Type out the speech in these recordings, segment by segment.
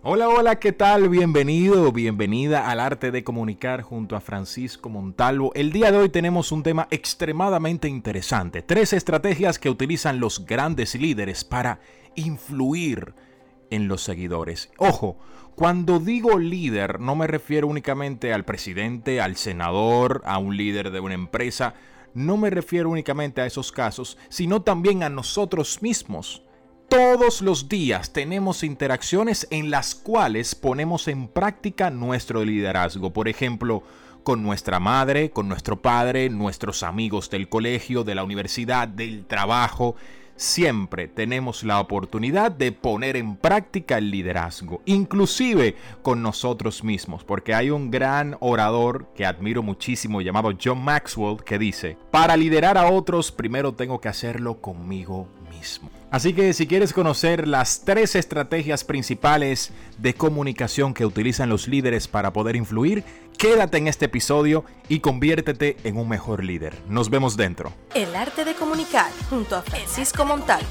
Hola, hola, ¿qué tal? Bienvenido, bienvenida al Arte de Comunicar junto a Francisco Montalvo. El día de hoy tenemos un tema extremadamente interesante. 3 estrategias que utilizan los grandes líderes para influir en los seguidores. Ojo, cuando digo líder no me refiero únicamente al presidente, al senador, a un líder de una empresa. No me refiero únicamente a esos casos, sino también a nosotros mismos. Todos los días tenemos interacciones en las cuales ponemos en práctica nuestro liderazgo. Por ejemplo, con nuestra madre, con nuestro padre, nuestros amigos del colegio, de la universidad, del trabajo. Siempre tenemos la oportunidad de poner en práctica el liderazgo, inclusive con nosotros mismos, porque hay un gran orador que admiro muchísimo llamado John Maxwell que dice: para liderar a otros, primero tengo que hacerlo conmigo mismo. Así que si quieres conocer las 3 estrategias principales de comunicación que utilizan los líderes para poder influir, quédate en este episodio y conviértete en un mejor líder. Nos vemos dentro. El arte de comunicar junto a Francisco Montalvo.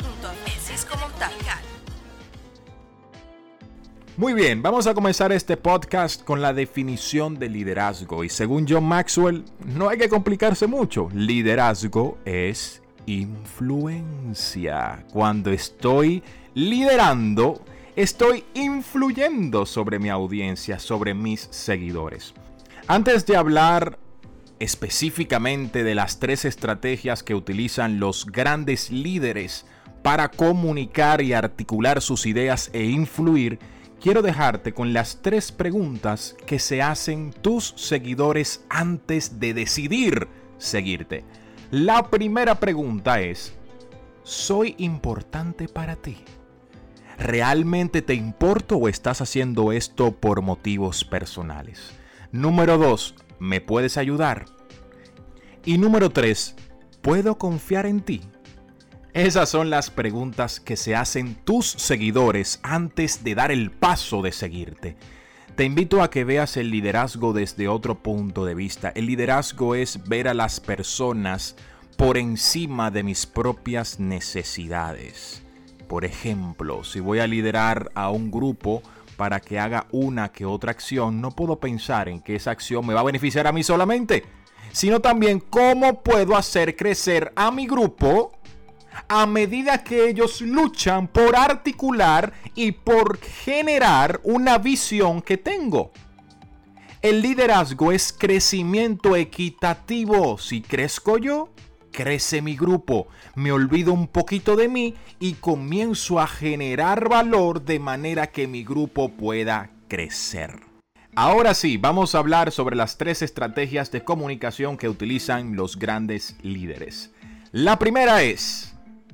Muy bien, vamos a comenzar este podcast con la definición de liderazgo. Y según John Maxwell, no hay que complicarse mucho. Liderazgo es influencia. Cuando estoy liderando, estoy influyendo sobre mi audiencia, sobre mis seguidores. Antes de hablar específicamente de las 3 estrategias que utilizan los grandes líderes para comunicar y articular sus ideas e influir, quiero dejarte con las 3 preguntas que se hacen tus seguidores antes de decidir seguirte. La primera pregunta es: ¿soy importante para ti? ¿Realmente te importo o estás haciendo esto por motivos personales? Número 2, ¿me puedes ayudar? Y número 3, ¿puedo confiar en ti? Esas son las preguntas que se hacen tus seguidores antes de dar el paso de seguirte. Te invito a que veas el liderazgo desde otro punto de vista. El liderazgo es ver a las personas por encima de mis propias necesidades. Por ejemplo, si voy a liderar a un grupo para que haga una que otra acción, no puedo pensar en que esa acción me va a beneficiar a mí solamente, sino también cómo puedo hacer crecer a mi grupo a medida que ellos luchan por articular y por generar una visión que tengo. El liderazgo es crecimiento equitativo. Si crezco yo, crece mi grupo. Me olvido un poquito de mí y comienzo a generar valor de manera que mi grupo pueda crecer. Ahora sí, vamos a hablar sobre las 3 estrategias de comunicación que utilizan los grandes líderes. La primera es: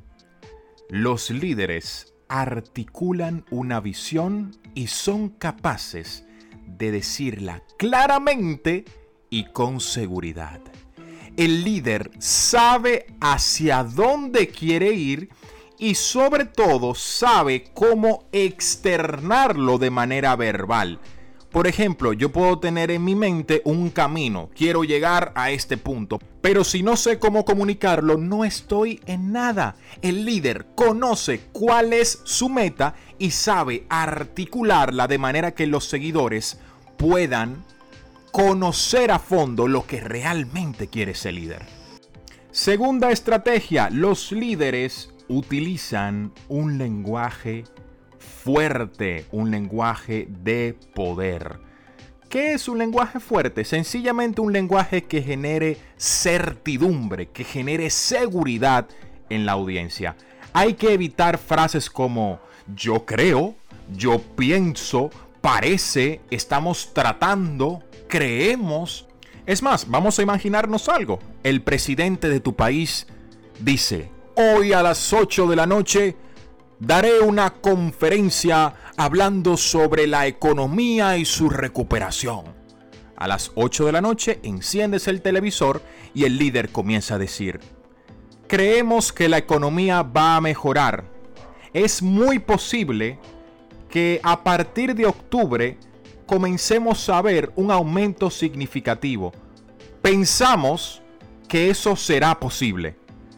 los líderes articulan una visión y son capaces de decirla claramente y con seguridad. El líder sabe hacia dónde quiere ir y sobre todo sabe cómo externarlo de manera verbal. Por ejemplo, yo puedo tener en mi mente un camino, quiero llegar a este punto, pero si no sé cómo comunicarlo, no estoy en nada. El líder conoce cuál es su meta y sabe articularla de manera que los seguidores puedan conocer a fondo lo que realmente quiere ese líder. Segunda estrategia, los líderes utilizan un lenguaje fuerte, un lenguaje de poder. ¿Qué es un lenguaje fuerte? Sencillamente un lenguaje que genere certidumbre, que genere seguridad en la audiencia. Hay que evitar frases como yo creo, yo pienso, parece, estamos tratando, creemos. Es más, vamos a imaginarnos algo. El presidente de tu país dice: hoy a las 8 de la noche daré una conferencia hablando sobre la economía y su recuperación. A las 8 de la noche enciendes el televisor y el líder comienza a decir: creemos que la economía va a mejorar. Es muy posible que a partir de octubre comencemos a ver un aumento significativo. Pensamos que eso será posible.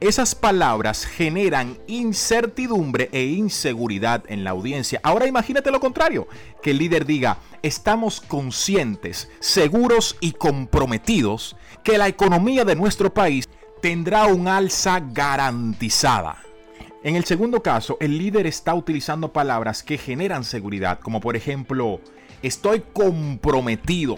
esas palabras generan incertidumbre e inseguridad en la audiencia. Ahora imagínate lo contrario, que el líder diga: estamos conscientes, seguros y comprometidos que la economía de nuestro país tendrá un alza garantizada. En el segundo caso, el líder está utilizando palabras que generan seguridad, como por ejemplo: estoy comprometido,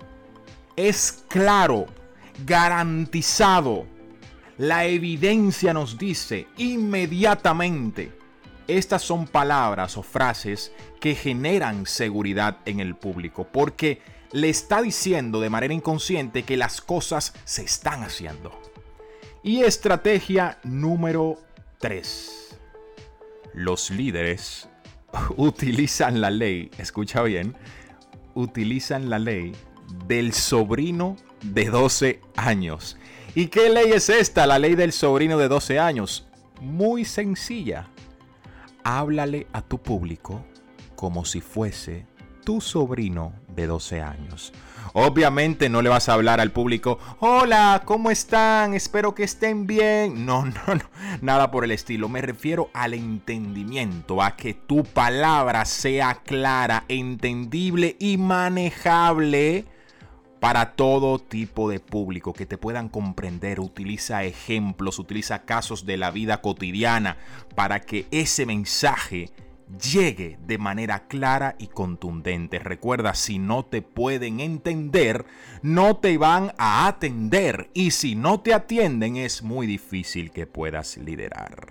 es claro, garantizado. La evidencia nos dice inmediatamente. Estas son palabras o frases que generan seguridad en el público, porque le está diciendo de manera inconsciente que las cosas se están haciendo. Y estrategia número 3. Los líderes utilizan la ley, escucha bien, utilizan la ley del sobrino de 12 años. ¿Y qué ley es esta? La ley del sobrino de 12 años. Muy sencilla. Háblale a tu público como si fuese tu sobrino de 12 años. Obviamente no le vas a hablar al público: hola, ¿cómo están? Espero que estén bien. No, nada por el estilo. Me refiero al entendimiento, a que tu palabra sea clara, entendible y manejable para todo tipo de público, que te puedan comprender. Utiliza ejemplos, utiliza casos de la vida cotidiana para que ese mensaje llegue de manera clara y contundente. Recuerda, si no te pueden entender, no te van a atender. Y si no te atienden, es muy difícil que puedas liderar.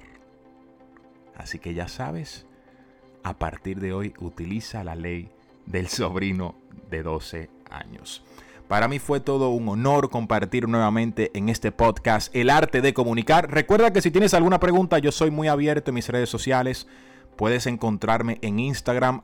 Así que ya sabes, a partir de hoy utiliza la ley del sobrino de 12 años. Para mí fue todo un honor compartir nuevamente en este podcast El Arte de Comunicar. Recuerda que si tienes alguna pregunta, yo soy muy abierto en mis redes sociales. Puedes encontrarme en Instagram,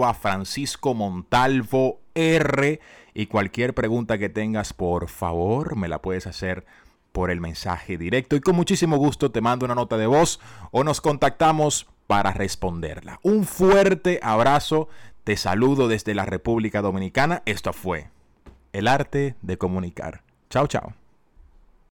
@FranciscoMontalvoR. Y cualquier pregunta que tengas, por favor, me la puedes hacer por el mensaje directo. Y con muchísimo gusto te mando una nota de voz o nos contactamos para responderla. Un fuerte abrazo. Te saludo desde la República Dominicana. Esto fue El Arte de Comunicar. Chao, chao.